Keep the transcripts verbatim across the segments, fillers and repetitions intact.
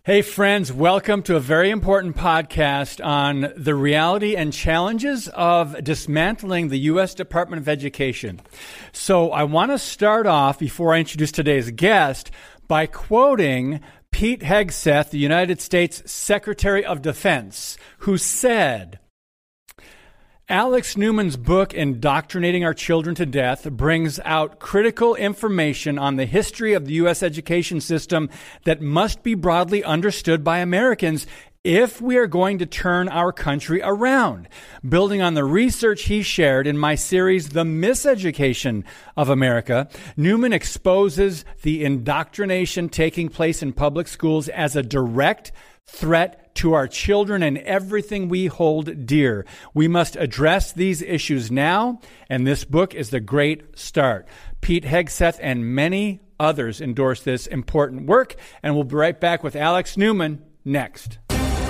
Hey friends, welcome to a very important podcast on the reality and challenges of dismantling the U S Department of Education. So I want to start off, before I introduce today's guest, by quoting Pete Hegseth, the United States Secretary of Defense, who said, Alex Newman's book, Indoctrinating Our Children to Death, brings out critical information on the history of the U S education system that must be broadly understood by Americans if we are going to turn our country around. Building on the research he shared in my series, The Miseducation of America, Newman exposes the indoctrination taking place in public schools as a direct threat to our children and everything we hold dear. We must address these issues now, and this book is the great start. Pete Hegseth and many others endorse this important work, and we'll be right back with Alex Newman next.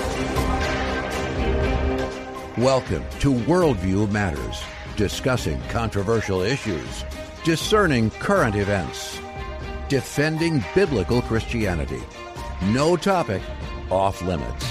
Welcome to Worldview Matters, discussing controversial issues, discerning current events, defending biblical Christianity. No topic off limits.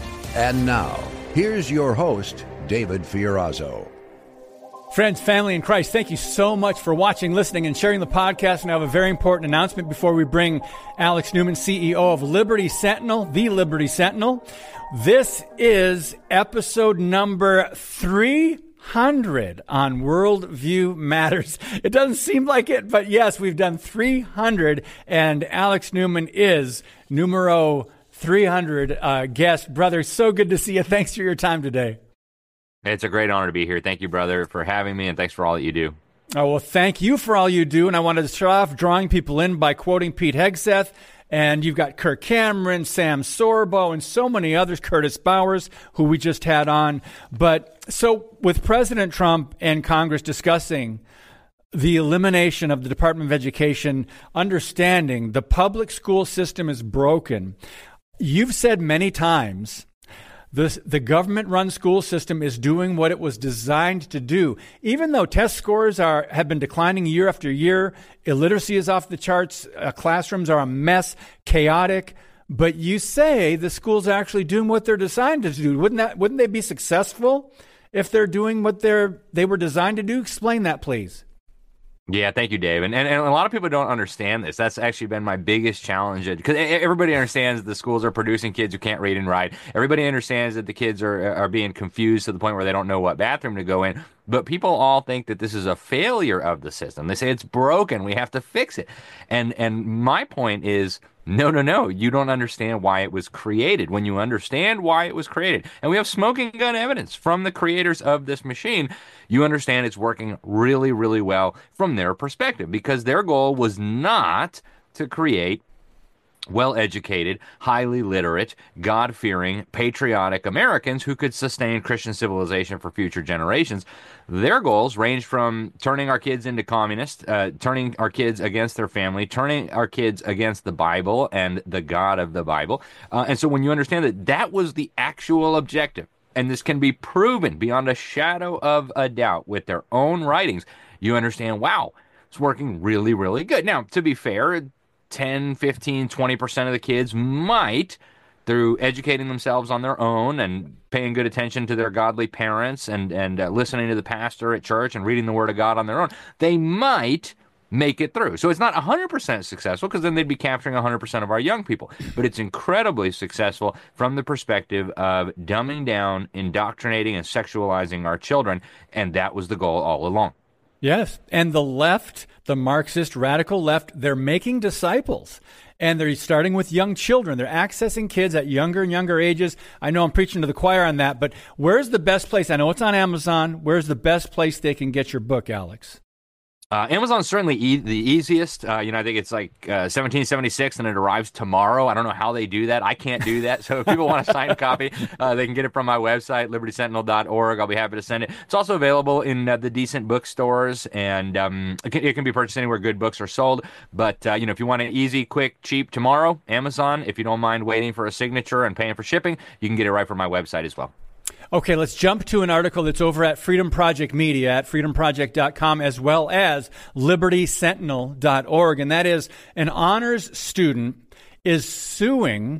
And now, here's your host, David Fiorazo. Friends, family in Christ, thank you so much for watching, listening, and sharing the podcast. And I have a very important announcement before we bring Alex Newman, C E O of Liberty Sentinel, the Liberty Sentinel. This is episode number three hundred on Worldview Matters. It doesn't seem like it, but yes, we've done three hundred, and Alex Newman is numero three hundred uh, guest. Brother, so good to see you. Thanks for your time today. It's a great honor to be here. Thank you, brother, for having me, and thanks for all that you do. Oh, well, thank you for all you do. And I wanted to start off drawing people in by quoting Pete Hegseth. And you've got Kirk Cameron, Sam Sorbo, and so many others, Curtis Bowers, who we just had on. But so with President Trump and Congress discussing the elimination of the Department of Education, understanding the public school system is broken, you've said many times this, the government-run school system is doing what it was designed to do. Even though test scores are have been declining year after year, illiteracy is off the charts, uh, classrooms are a mess, chaotic, but you say the schools are actually doing what they're designed to do. Wouldn't that wouldn't they be successful if they're doing what they're they were designed to do? Explain that, please. Yeah, thank you, Dave. And, and and a lot of people don't understand this. That's actually been my biggest challenge, because everybody understands the schools are producing kids who can't read and write. Everybody understands that the kids are are being confused to the point where they don't know what bathroom to go in. But people all think that this is a failure of the system. They say it's broken. We have to fix it. And and my point is, no, no, no. You don't understand why it was created. When you understand why it was created, and we have smoking gun evidence from the creators of this machine, you understand it's working really, really well from their perspective, because their goal was not to create well-educated, highly literate, God-fearing, patriotic Americans who could sustain Christian civilization for future generations. Their goals range from turning our kids into communists, uh, turning our kids against their family, turning our kids against the Bible and the God of the Bible. Uh, and so when you understand that that was the actual objective, and this can be proven beyond a shadow of a doubt with their own writings, you understand, wow, it's working really, really good. Now, to be fair, ten, fifteen, twenty percent of the kids might, through educating themselves on their own and paying good attention to their godly parents and, and uh, listening to the pastor at church and reading the Word of God on their own, they might make it through. So it's not one hundred percent successful, because then they'd be capturing one hundred percent of our young people. But it's incredibly successful from the perspective of dumbing down, indoctrinating, and sexualizing our children, and that was the goal all along. Yes, and the left, the Marxist radical left, they're making disciples, and they're starting with young children. They're accessing kids at younger and younger ages. I know I'm preaching to the choir on that, but where's the best place? I know it's on Amazon. Where's the best place they can get your book, Alex? Uh, Amazon's certainly e- the easiest. Uh, you know, I think it's like uh, seventeen seventy-six, and it arrives tomorrow. I don't know how they do that. I can't do that. So if people want a signed copy, uh, they can get it from my website, liberty sentinel dot org. I'll be happy to send it. It's also available in uh, the decent bookstores, and um, it, can, it can be purchased anywhere good books are sold. But, uh, you know, if you want it easy, quick, cheap tomorrow, Amazon. If you don't mind waiting for a signature and paying for shipping, you can get it right from my website as well. Okay, let's jump to an article that's over at Freedom Project Media at freedom project dot com, as well as liberty sentinel dot org. And that is, an honors student is suing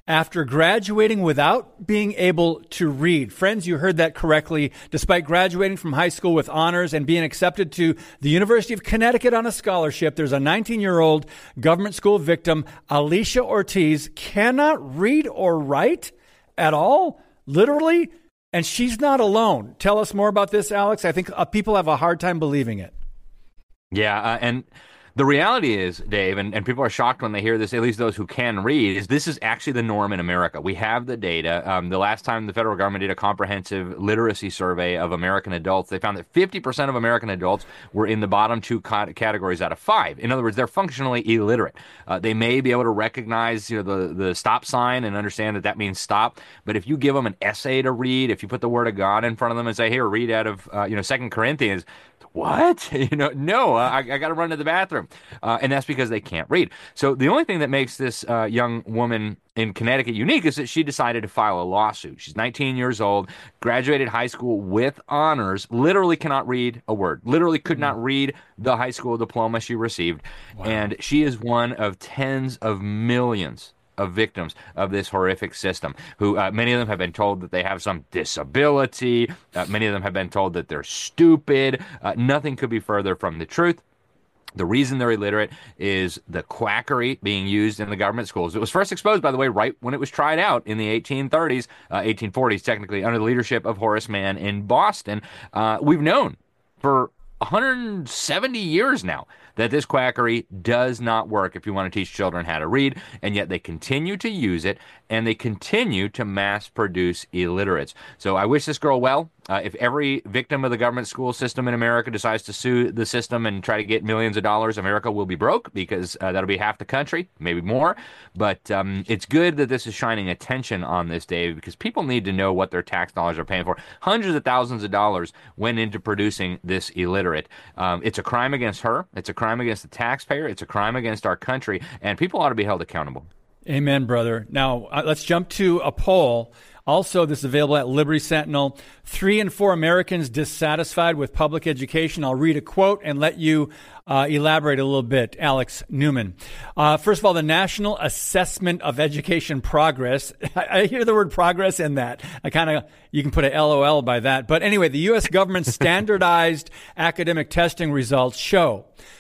after graduating without being able to read. Friends, you heard that correctly. Despite graduating from high school with honors and being accepted to the University of Connecticut on a scholarship, there's a nineteen-year-old government school victim, Alicia Ortiz, cannot read or write at all, literally, and she's not alone. Tell us more about this, Alex. I think uh, people have a hard time believing it. Yeah, uh, and the reality is, Dave, and, and people are shocked when they hear this, at least those who can read, is this is actually the norm in America. We have the data. Um, the last time the federal government did a comprehensive literacy survey of American adults, they found that fifty percent of American adults were in the bottom two categories out of five. In other words, they're functionally illiterate. Uh, they may be able to recognize, you know, the, the stop sign and understand that that means stop. But if you give them an essay to read, if you put the Word of God in front of them and say, here, read out of, uh, you know, Second Corinthians, what? You know, no, I, I got to run to the bathroom. Uh, and that's because they can't read. So the only thing that makes this uh, young woman in Connecticut unique is that she decided to file a lawsuit. She's nineteen years old, graduated high school with honors, literally cannot read a word, literally could not read the high school diploma she received. Wow. And she is one of tens of millions of victims of this horrific system, who uh, many of them have been told that they have some disability. Uh, many of them have been told that they're stupid. Uh, nothing could be further from the truth. The reason they're illiterate is the quackery being used in the government schools. It was first exposed, by the way, right when it was tried out in the eighteen thirties, uh, eighteen forties, technically, under the leadership of Horace Mann in Boston. Uh, we've known for one hundred seventy years now that this quackery does not work if you want to teach children how to read, and yet they continue to use it, and they continue to mass produce illiterates. So I wish this girl well. Uh, if every victim of the government school system in America decides to sue the system and try to get millions of dollars, America will be broke, because uh, that'll be half the country, maybe more. But um, it's good that this is shining attention on this, Dave, because people need to know what their tax dollars are paying for. Hundreds of thousands of dollars went into producing this illiterate. Um, it's a crime against her. It's a crime against the taxpayer. It's a crime against our country, and people ought to be held accountable. Amen, brother. Now, uh, let's jump to a poll. Also, this is available at Liberty Sentinel. Three in four Americans dissatisfied with public education. I'll read a quote and let you uh, elaborate a little bit. Alex Newman. Uh, first of all, the National Assessment of Education Progress. I, I hear the word progress in that. I kind of, you can put a L O L by that. But anyway, the U S government's standardized academic testing results show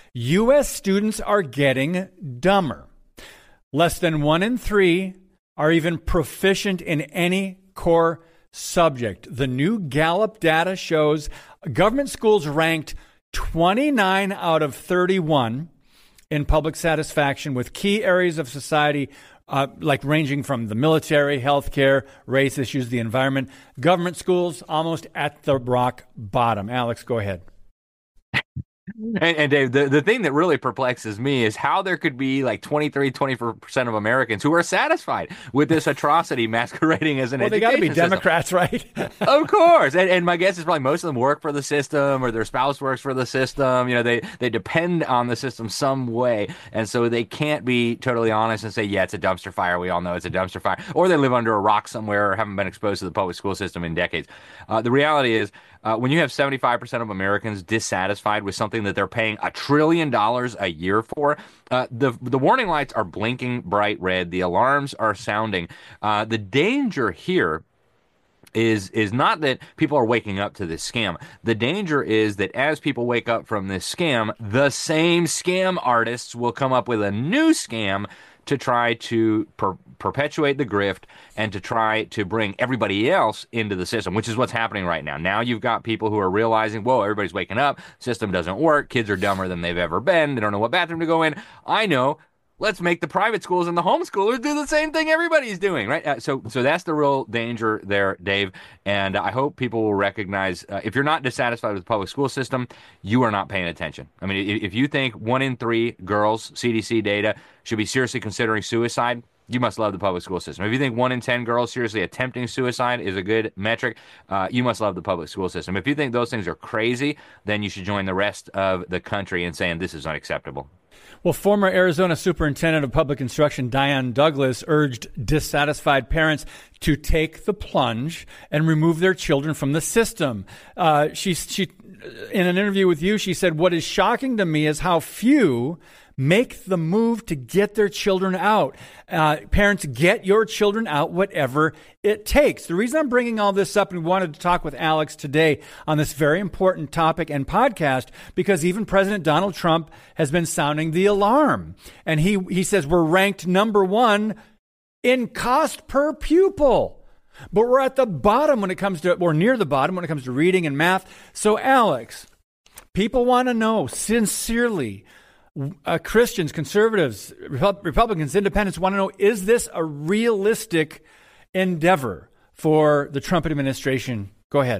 U S students are getting dumber. Less than one in three are even proficient in any core subject. The new Gallup data shows government schools ranked twenty-nine out of thirty-one in public satisfaction with key areas of society, uh, like ranging from the military, healthcare, race issues, the environment. Government schools almost at the rock bottom. Alex, go ahead. And, and Dave, the, the thing that really perplexes me is how there could be like twenty-three, twenty-four percent of Americans who are satisfied with this atrocity masquerading as an well, education Well, they got to be system. Democrats, right? Of course. And, and my guess is probably most of them work for the system, or their spouse works for the system. You know, they, they depend on the system some way. And so they can't be totally honest and say, yeah, it's a dumpster fire. We all know it's a dumpster fire. Or they live under a rock somewhere or haven't been exposed to the public school system in decades. Uh, the reality is, Uh, when you have seventy-five percent of Americans dissatisfied with something that they're paying a trillion dollars a year for, uh, the the warning lights are blinking bright red. The alarms are sounding. Uh, the danger here is is not that people are waking up to this scam. The danger is that as people wake up from this scam, the same scam artists will come up with a new scam to try to per- perpetuate the grift and to try to bring everybody else into the system, which is what's happening right now. Now you've got people who are realizing, whoa, everybody's waking up, system doesn't work, kids are dumber than they've ever been, they don't know what bathroom to go in. I know. Let's make the private schools and the homeschoolers do the same thing everybody's doing, right? Uh, so so that's the real danger there, Dave. And I hope people will recognize, uh, if you're not dissatisfied with the public school system, you are not paying attention. I mean, if, if you think one in three girls, C D C data, should be seriously considering suicide, you must love the public school system. If you think one in ten girls seriously attempting suicide is a good metric, uh, you must love the public school system. If you think those things are crazy, then you should join the rest of the country in saying this is unacceptable. Well, former Arizona Superintendent of Public Instruction Diane Douglas urged dissatisfied parents to take the plunge and remove their children from the system. Uh, she she in an interview with you, she said, what is shocking to me is how few make the move to get their children out. Uh, parents, get your children out, whatever it takes. The reason I'm bringing all this up and wanted to talk with Alex today on this very important topic and podcast, because even President Donald Trump has been sounding the alarm. And he, he says we're ranked number one in cost per pupil. But we're at the bottom when it comes to, or near the bottom when it comes to reading and math. So, Alex, people want to know sincerely, uh, Christians, conservatives, Repu- Republicans, independents want to know, is this a realistic endeavor for the Trump administration? Go ahead.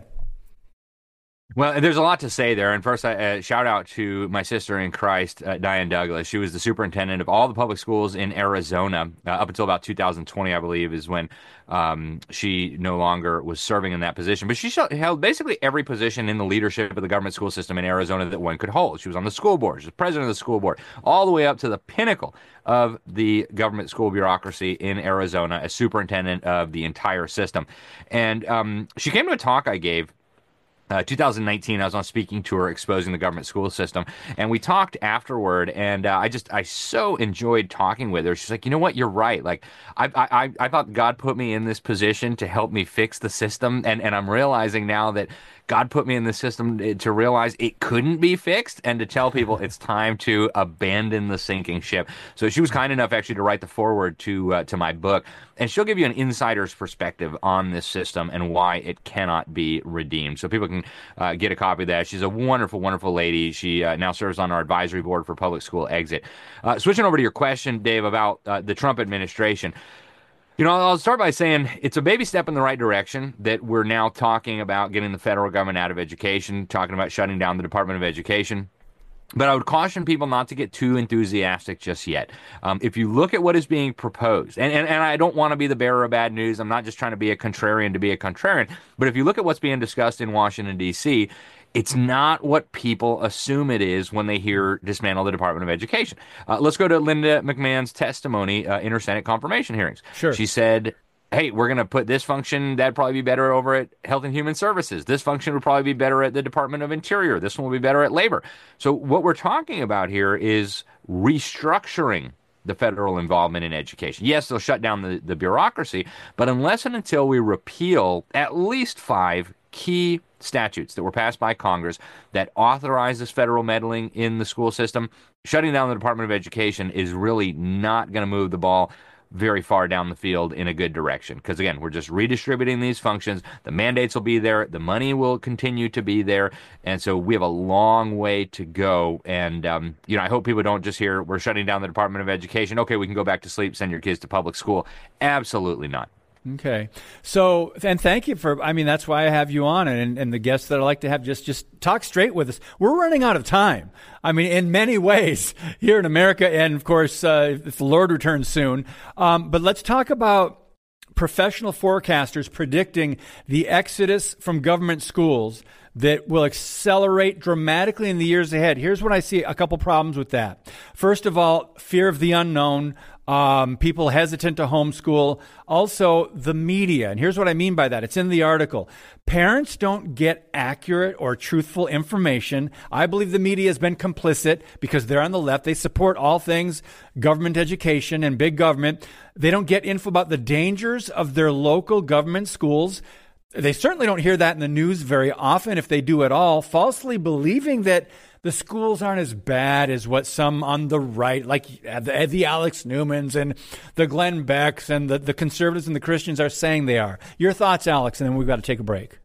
Well, there's a lot to say there. And first, I uh, shout out to my sister in Christ, uh, Diane Douglas. She was the superintendent of all the public schools in Arizona uh, up until about two thousand twenty, I believe, is when um, she no longer was serving in that position. But she held basically every position in the leadership of the government school system in Arizona that one could hold. She was on the school board. She was president of the school board, all the way up to the pinnacle of the government school bureaucracy in Arizona as superintendent of the entire system. And um, she came to a talk I gave Uh, two thousand nineteen, I was on a speaking tour exposing the government school system, and we talked afterward, and uh, I just, I so enjoyed talking with her. She's like, you know what, you're right. Like, I, I, I thought God put me in this position to help me fix the system, and, and I'm realizing now that God put me in this system to realize it couldn't be fixed and to tell people it's time to abandon the sinking ship. So she was kind enough actually to write the foreword to uh, to my book, and she'll give you an insider's perspective on this system and why it cannot be redeemed. So people can uh, get a copy of that. She's a wonderful, wonderful lady. She uh, now serves on our advisory board for Public School Exit. Uh, switching over to your question, Dave, about uh, the Trump administration. You know, I'll start by saying it's a baby step in the right direction that we're now talking about getting the federal government out of education, talking about shutting down the Department of Education. But I would caution people not to get too enthusiastic just yet. Um, if you look at what is being proposed, and, and, and I don't want to be the bearer of bad news. I'm not just trying to be a contrarian to be a contrarian. But if you look at what's being discussed in Washington, D C, it's not what people assume it is when they hear dismantle the Department of Education. Uh, let's go to Linda McMahon's testimony uh, in her Senate confirmation hearings. Sure. She said, hey, we're going to put this function, that'd probably be better over at Health and Human Services. This function would probably be better at the Department of Interior. This one will be better at Labor. So what we're talking about here is restructuring the federal involvement in education. Yes, they'll shut down the, the bureaucracy, but unless and until we repeal at least five key statutes that were passed by Congress that authorize this federal meddling in the school system, shutting down the Department of Education is really not going to move the ball very far down the field in a good direction. Because again, we're just redistributing these functions. The mandates will be there. The money will continue to be there. And so we have a long way to go. And, um, you know, I hope people don't just hear we're shutting down the Department of Education. Okay, we can go back to sleep, send your kids to public school. Absolutely not. Okay. So, and thank you for, I mean, that's why I have you on, and, and the guests that I like to have just, just talk straight with us. We're running out of time. I mean, in many ways here in America, and of course, uh, if the Lord returns soon. Um, but let's talk about professional forecasters predicting the exodus from government schools that will accelerate dramatically in the years ahead. Here's what I see, a couple problems with that. First of all, fear of the unknown. Um, people hesitant to homeschool. Also, the media. And here's what I mean by that. It's in the article. Parents don't get accurate or truthful information. I believe the media has been complicit because they're on the left. They support all things government education and big government. They don't get info about the dangers of their local government schools. They certainly don't hear that in the news very often, if they do at all, falsely believing that the schools aren't as bad as what some on the right, like the, the Alex Newmans and the Glenn Becks and the, the conservatives and the Christians are saying they are. Your thoughts, Alex, and then we've got to take a break.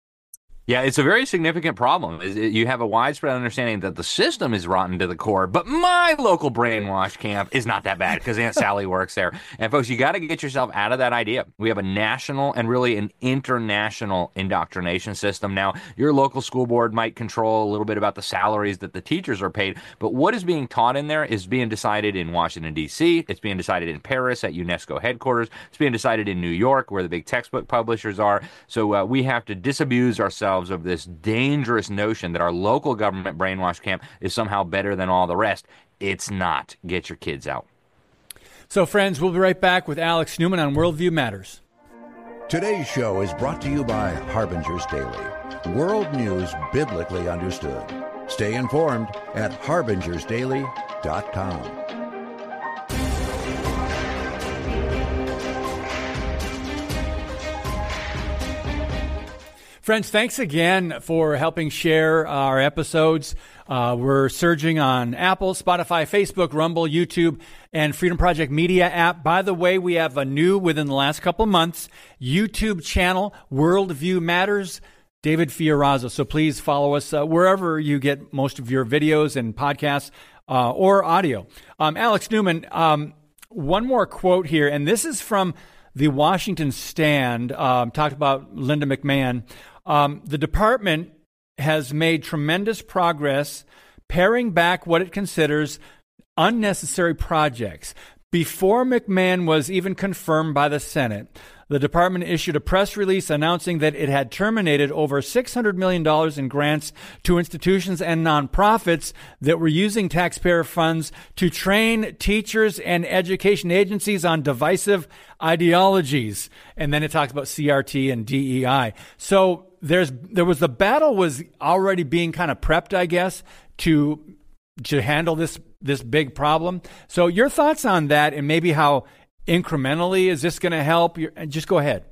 Yeah, it's a very significant problem. You have a widespread understanding that the system is rotten to the core, but my local brainwash camp is not that bad because Aunt Sally works there. And folks, you got to get yourself out of that idea. We have a national and really an international indoctrination system now. Your local school board might control a little bit about the salaries that the teachers are paid, but what is being taught in there is being decided in Washington, D C. It's being decided in Paris at UNESCO headquarters. It's being decided in New York, where the big textbook publishers are. So uh, we have to disabuse ourselves of this dangerous notion that our local government brainwash camp is somehow better than all the rest. It's not. Get your kids out. So, friends, we'll be right back with Alex Newman on Worldview Matters. Today's show is brought to you by Harbinger's Daily, world news biblically understood. Stay informed at harbingers daily dot com. Friends, thanks again for helping share our episodes. Uh, we're surging on Apple, Spotify, Facebook, Rumble, YouTube, and Freedom Project Media app. By the way, we have a new, within the last couple of months, YouTube channel, Worldview Matters, David Fiorazo. So please follow us uh, wherever you get most of your videos and podcasts uh, or audio. Um, Alex Newman, um, one more quote here, and this is from the Washington Stand, um, talked about Linda McMahon. Um, the department has made tremendous progress paring back what it considers unnecessary projects. Before McMahon was even confirmed by the Senate, the department issued a press release announcing that it had terminated over six hundred million dollars in grants to institutions and nonprofits that were using taxpayer funds to train teachers and education agencies on divisive ideologies. And then it talks about C R T and D E I. So there's there was the battle was already being kind of prepped, I guess, to to handle this this big problem. So your thoughts on that, and maybe how incrementally is this going to help? Just go ahead.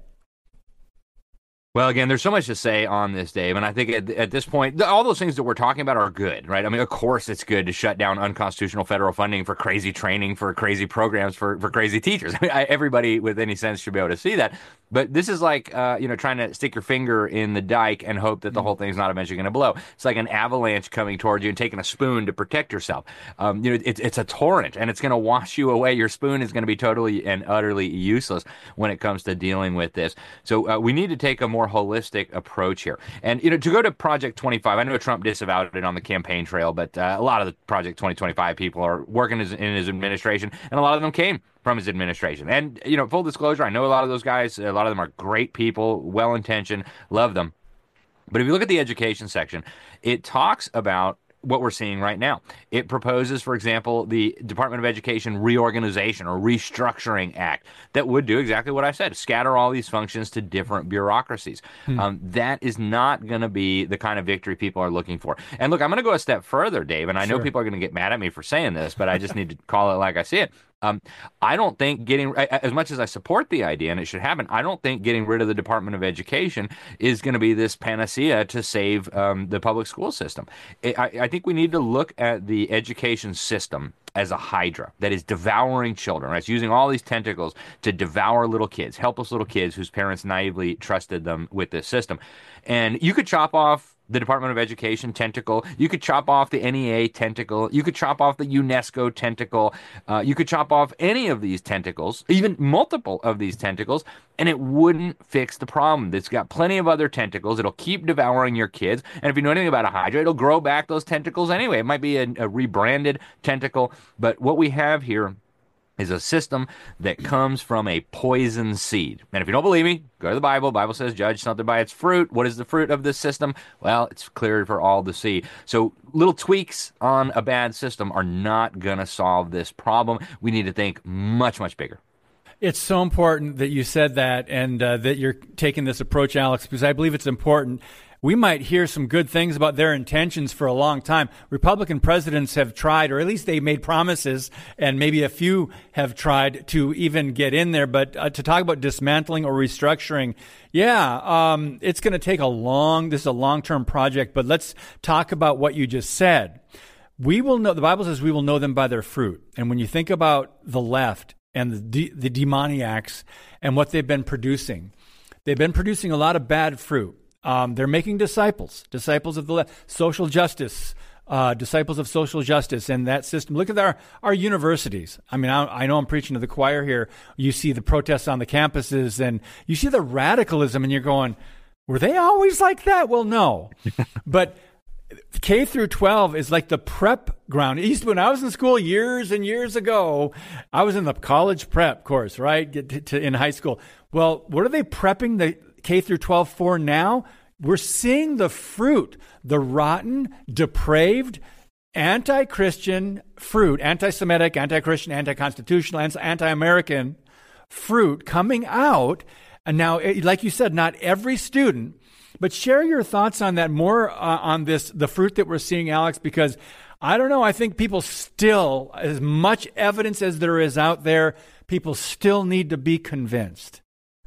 Well, again, there's so much to say on this, Dave, and I think at, at this point, all those things that we're talking about are good, right? I mean, of course it's good to shut down unconstitutional federal funding for crazy training, for crazy programs, for, for crazy teachers. I mean, I, everybody with any sense should be able to see that. But this is like, uh, you know, trying to stick your finger in the dike and hope that the whole thing's not eventually going to blow. It's like an avalanche coming towards you and taking a spoon to protect yourself. Um, you know, it, it's a torrent, and it's going to wash you away. Your spoon is going to be totally and utterly useless when it comes to dealing with this. So uh, we need to take a more holistic approach here. And, you know, to go to Project twenty-five, I know Trump disavowed it on the campaign trail, but uh, a lot of the Project twenty twenty-five people are working in his administration, and a lot of them came from his administration. And, you know, full disclosure, I know a lot of those guys, a lot of them are great people, well-intentioned, love them. But if you look at the education section, it talks about what we're seeing right now. It proposes, for example, the Department of Education Reorganization or Restructuring Act that would do exactly what I said, scatter all these functions to different bureaucracies. Hmm. Um, that is not going to be the kind of victory people are looking for. And look, I'm going to go a step further, Dave, and I sure. know people are going to get mad at me for saying this, but I just need to call it like I see it. Um, I don't think getting, as much as I support the idea and it should happen, I don't think getting rid of the Department of Education is going to be this panacea to save um, the public school system. I, I think we need to look at the education system as a hydra that is devouring children, right? It's using all these tentacles to devour little kids, helpless little kids whose parents naively trusted them with this system. And you could chop off the Department of Education tentacle. You could chop off the N E A tentacle. You could chop off the UNESCO tentacle. Uh, you could chop off any of these tentacles, even multiple of these tentacles, and it wouldn't fix the problem. It's got plenty of other tentacles. It'll keep devouring your kids. And if you know anything about a hydra, it'll grow back those tentacles anyway. It might be a, a rebranded tentacle, but what we have here is a system that comes from a poison seed. And if you don't believe me, go to the Bible. The Bible says, judge something by its fruit. What is the fruit of this system? Well, it's clear for all to see. So little tweaks on a bad system are not going to solve this problem. We need to think much, much bigger. It's so important that you said that and uh, that you're taking this approach, Alex, because I believe it's important. We might hear some good things about their intentions for a long time. Republican presidents have tried, or at least they made promises, and maybe a few have tried to even get in there. But uh, to talk about dismantling or restructuring, yeah, um, it's going to take a long, this is a long-term project. But let's talk about what you just said. We will know, the Bible says we will know them by their fruit. And when you think about the left and the, de- the demoniacs and what they've been producing, they've been producing a lot of bad fruit. Um, they're making disciples, disciples of the left, social justice, uh, disciples of social justice and that system. Look at our, our universities. I mean, I, I know I'm preaching to the choir here. You see the protests on the campuses and you see the radicalism and you're going, were they always like that? Well, no. But K through twelve is like the prep ground. It used to, when I was in school years and years ago, I was in the college prep course, right, Get to, to, in high school. Well, what are they prepping the K through twelve for now? We're seeing the fruit, the rotten, depraved, anti-Christian fruit, anti-Semitic, anti-Christian, anti-constitutional, anti-American fruit coming out And now, like you said, not every student, but share your thoughts on that more uh, on this, the fruit that we're seeing, Alex, because I don't know, I think people still, as much evidence as there is out there, people still need to be convinced.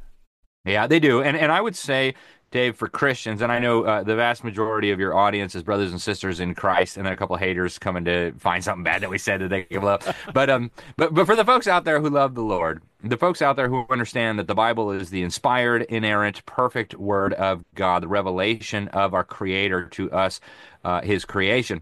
Yeah, they do. And and I would say, Dave, for Christians, and I know uh, the vast majority of your audience is brothers and sisters in Christ, and then a couple of haters coming to find something bad that we said that they give up. But um, but but for the folks out there who love the Lord, the folks out there who understand that the Bible is the inspired, inerrant, perfect Word of God, the revelation of our Creator to us, uh, His creation.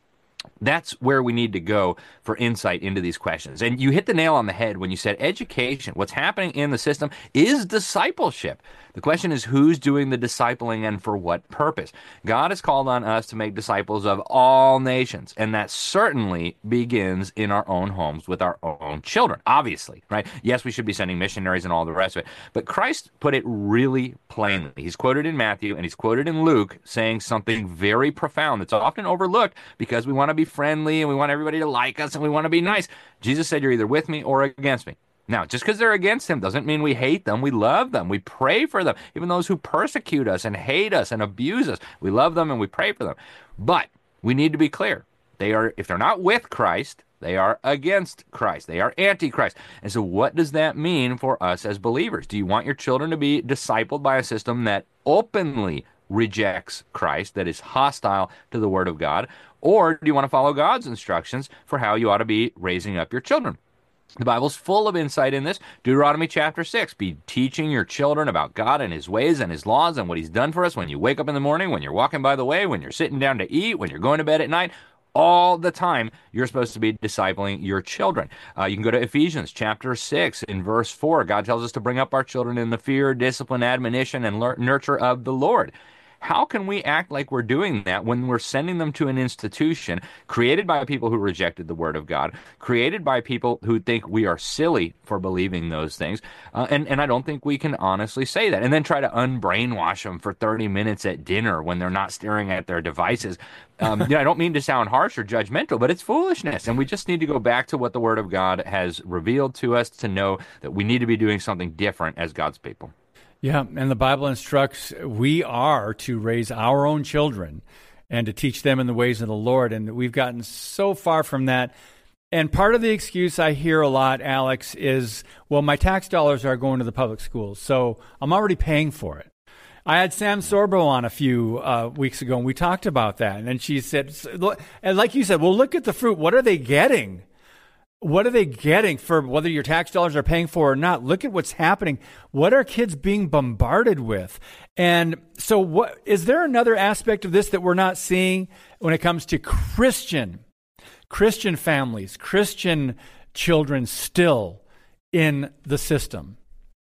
That's where we need to go for insight into these questions. And you hit the nail on the head when you said education. What's happening in the system is discipleship. The question is, who's doing the discipling and for what purpose? God has called on us to make disciples of all nations, and that certainly begins in our own homes with our own children, obviously, right? Yes, we should be sending missionaries and all the rest of it, but Christ put it really plainly. He's quoted in Matthew and he's quoted in Luke saying something very profound that's often overlooked because we want to be friendly and we want everybody to like us and we want to be nice. Jesus said, you're either with me or against me. Now, just because they're against him doesn't mean we hate them. We love them. We pray for them. Even those who persecute us and hate us and abuse us, we love them and we pray for them. But we need to be clear. They are, if they're not with Christ, they are against Christ. They are anti-Christ. And so what does that mean for us as believers? Do you want your children to be discipled by a system that openly rejects Christ, that is hostile to the Word of God? Or do you want to follow God's instructions for how you ought to be raising up your children? The Bible's full of insight in this. Deuteronomy chapter six, be teaching your children about God and his ways and his laws and what he's done for us when you wake up in the morning, when you're walking by the way, when you're sitting down to eat, when you're going to bed at night. All the time, you're supposed to be discipling your children. Uh, you can go to Ephesians chapter six in verse four. God tells us to bring up our children in the fear, discipline, admonition, and lear- nurture of the Lord. How can we act like we're doing that when we're sending them to an institution created by people who rejected the Word of God, created by people who think we are silly for believing those things? Uh, and, and I don't think we can honestly say that. And then try to unbrainwash them for thirty minutes at dinner when they're not staring at their devices. Um, you know, I don't mean to sound harsh or judgmental, but it's foolishness. And we just need to go back to what the Word of God has revealed to us to know that we need to be doing something different as God's people. Yeah, and the Bible instructs we are to raise our own children and to teach them in the ways of the Lord. And we've gotten so far from that. And part of the excuse I hear a lot, Alex, is, well, my tax dollars are going to the public schools, so I'm already paying for it. I had Sam Sorbo on a few uh, weeks ago, and we talked about that. And she said, and like you said, well, look at the fruit. What are they getting? What are they getting for whether your tax dollars are paying for or not? Look at what's happening. What are kids being bombarded with? And so what is there another aspect of this that we're not seeing when it comes to Christian, Christian families, Christian children still in the system?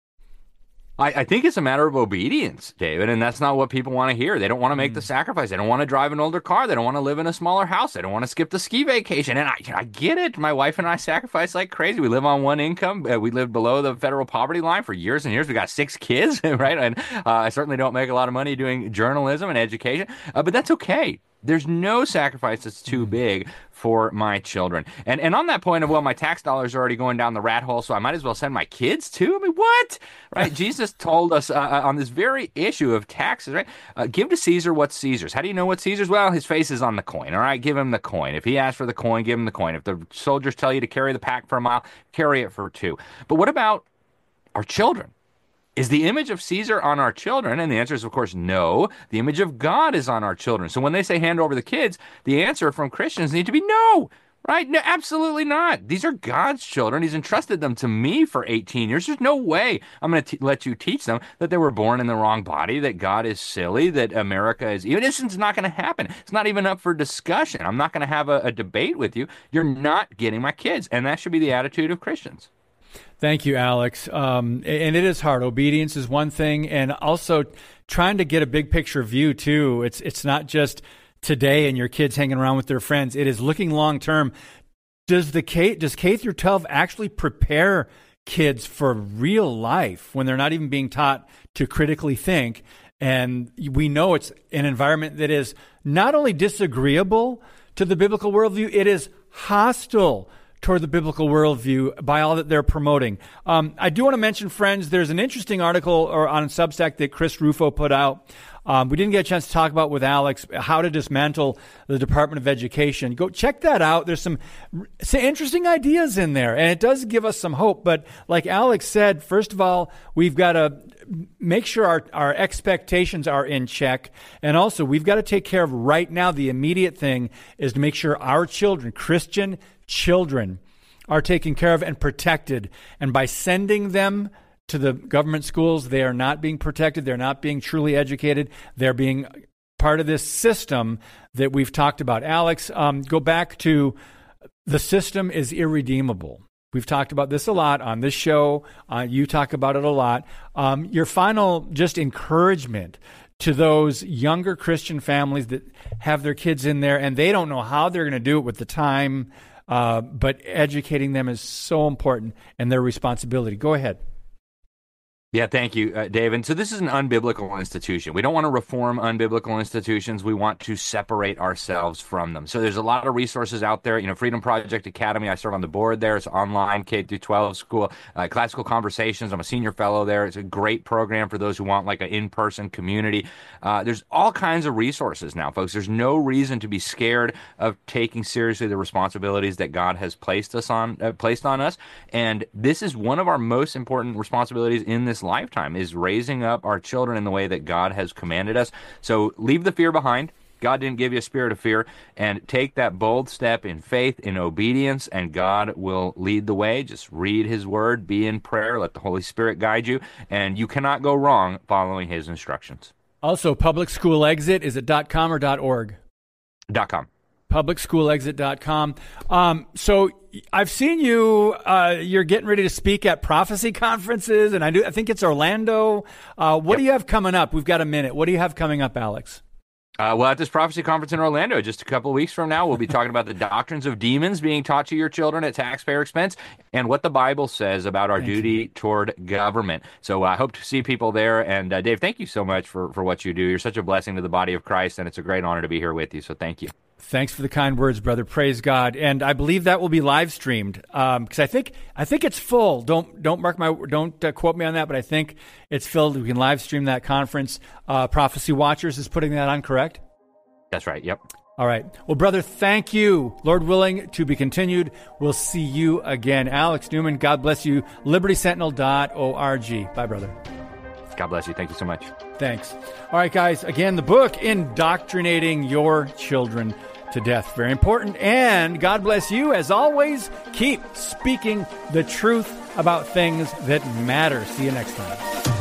I, I think it's a matter of obedience, David, and that's not what people want to hear. They don't want to make mm. the sacrifice. They don't want to drive an older car. They don't want to live in a smaller house. They don't want to skip the ski vacation. And I, I get it. My wife and I sacrifice like crazy. We live on one income. Uh, we lived below the federal poverty line for years and years. We got six kids, right? And uh, I certainly don't make a lot of money doing journalism and education, uh, but that's okay. There's no sacrifice that's too big for my children. And and on that point of, well, my tax dollars are already going down the rat hole, so I might as well send my kids too? I mean, what? Right? Jesus told us uh, on this very issue of taxes, right? Uh, give to Caesar what's Caesar's. How do you know what's Caesar's? Well, his face is on the coin, all right? Give him the coin. If he asks for the coin, give him the coin. If the soldiers tell you to carry the pack for a mile, carry it for two. But what about our children? Is the image of Caesar on our children? And the answer is, of course, no. The image of God is on our children. So when they say hand over the kids, the answer from Christians need to be no, right? No, absolutely not. These are God's children. He's entrusted them to me for eighteen years. There's no way I'm going to let you teach them that they were born in the wrong body, that God is silly, that America is even. This is not going to happen. It's not even up for discussion. I'm not going to have a, a debate with you. You're not getting my kids. And that should be the attitude of Christians. Thank you, Alex. Um, and it is hard. Obedience is one thing, and also trying to get a big picture view too. It's it's not just today and your kids hanging around with their friends. It is looking long term. Does the K does K through twelve actually prepare kids for real life when they're not even being taught to critically think? And we know it's an environment that is not only disagreeable to the biblical worldview, it is hostile toward the biblical worldview by all that they're promoting. Um, I do want to mention, friends, there's an interesting article or on Substack that Chris Rufo put out. Um, we didn't get a chance to talk about with Alex how to dismantle the Department of Education. Go check that out. There's some, some interesting ideas in there, and it does give us some hope. But like Alex said, first of all, we've got to make sure our, our expectations are in check. And also, we've got to take care of right now. The immediate thing is to make sure our children, Christian children, are taken care of and protected. And by sending them to the government schools, they are not being protected. They're not being truly educated. They're being part of this system that we've talked about. Alex, um, go back to the system is irredeemable. We've talked about this a lot on this show. Uh, you talk about it a lot. Um, your final just encouragement to those younger Christian families that have their kids in there and they don't know how they're going to do it with the time, uh, but educating them is so important and their responsibility. Go ahead. Yeah, thank you, uh, Dave. And so this is an unbiblical institution. We don't want to reform unbiblical institutions. We want to separate ourselves from them. So there's a lot of resources out there. You know, Freedom Project Academy, I serve on the board there. It's online K through twelve school. Uh, Classical Conversations, I'm a senior fellow there. It's a great program for those who want like an in-person community. Uh, there's all kinds of resources now, folks. There's no reason to be scared of taking seriously the responsibilities that God has placed us on, uh, placed on us. And this is one of our most important responsibilities in this lifetime, is raising up our children in the way that God has commanded us. So leave the fear behind. God didn't give you a spirit of fear, and take that bold step in faith, in obedience, and God will lead the way. Just read his word, be in prayer, let the Holy Spirit guide you, and you cannot go wrong following his instructions. Also, Public School Exit, is it .com or .org? .com. public school exit dot com. Um, so I've seen you, uh, you're getting ready to speak at prophecy conferences, and I do. I think it's Orlando. Uh, what yep. do you have coming up? We've got a minute. What do you have coming up, Alex? Uh, well, at this prophecy conference in Orlando, just a couple of weeks from now, we'll be talking about the doctrines of demons being taught to your children at taxpayer expense and what the Bible says about our thank duty you. toward government. So I uh, hope to see people there. And uh, Dave, thank you so much for, for what you do. You're such a blessing to the body of Christ, and it's a great honor to be here with you. So thank you. Thanks for the kind words, brother. Praise God. And I believe that will be live streamed because um, I think I think it's full. Don't don't mark my don't uh, quote me on that, but I think it's filled. We can live stream that conference. Uh, Prophecy Watchers is putting that on, correct? That's right. Yep. All right. Well, brother, thank you. Lord willing, to be continued. We'll see you again. Alex Newman, God bless you. liberty sentinel dot org. Bye, brother. God bless you. Thank you so much. Thanks. All right, guys. Again, the book, Indoctrinating Your Children to Death. Very important. And God bless you. As always, keep speaking the truth about things that matter. See you next time.